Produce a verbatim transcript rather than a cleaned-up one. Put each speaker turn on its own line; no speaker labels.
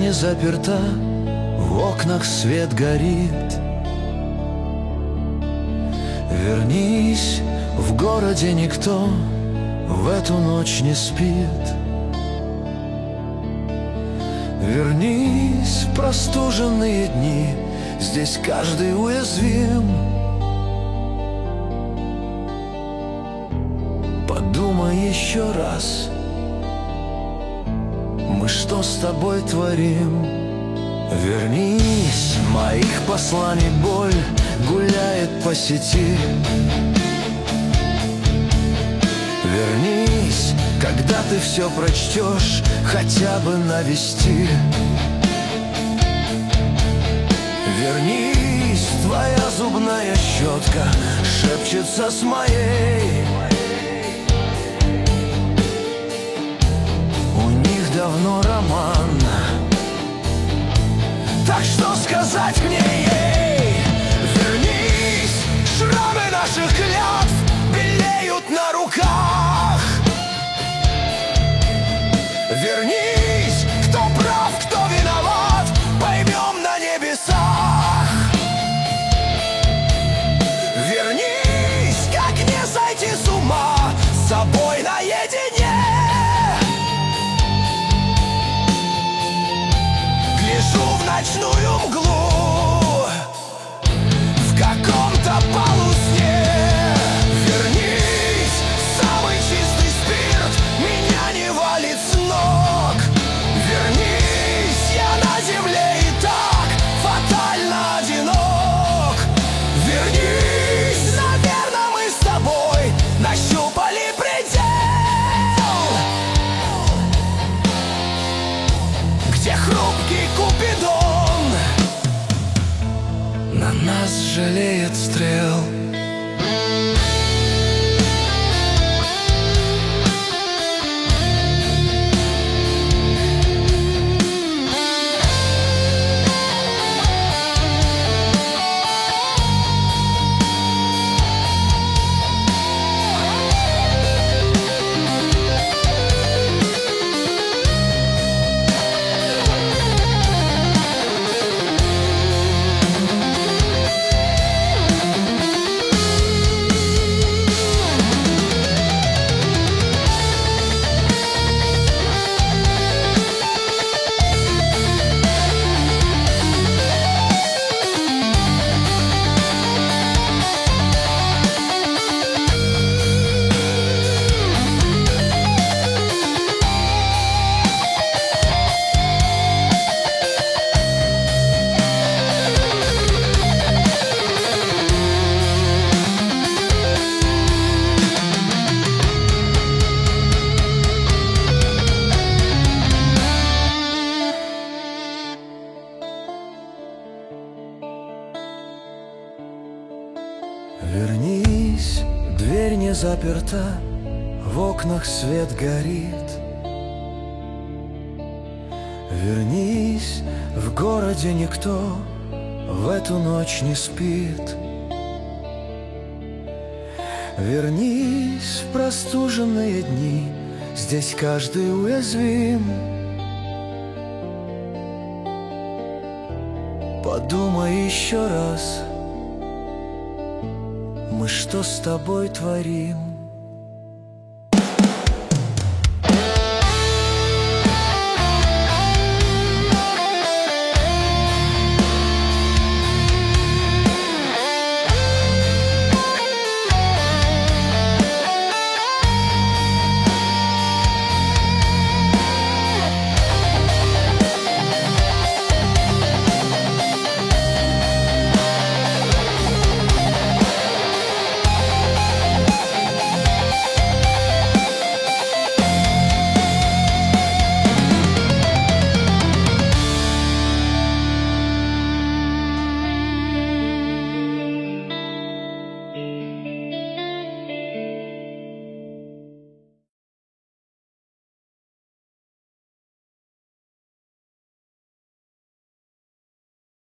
не заперта, в окнах свет горит. Вернись, в городе никто в эту ночь не спит. Вернись в простуженные дни, здесь каждый уязвим. Подумай еще раз, мы что с тобой творим? Вернись, моих посланий боль гуляет по сети. Вернись, когда ты все прочтешь, хотя бы навести. Вернись, твоя зубная щетка шепчется с моей. У них давно роман, так что сказать мне ей? Вернись, шрамы наших клятв белеют на руках. Вернись, кто прав, кто виноват, поймем на небесах. Вернись, как не сойти с ума с собой наедине. Гляжу в ночную мглу, в каком-то полусне. Вернись, самый чистый спирт меня не валит с ног. Вернись, я на земле и так фатально одинок. Вернись, наверное, мы с тобой нащупали предел, где хрупкий Купидон на нас жалеет стрел. Вернись, дверь не заперта, в окнах свет горит. Вернись, в городе никто в эту ночь не спит. Вернись в простуженные дни, здесь каждый уязвим. Подумай еще раз, мы что с тобой творим?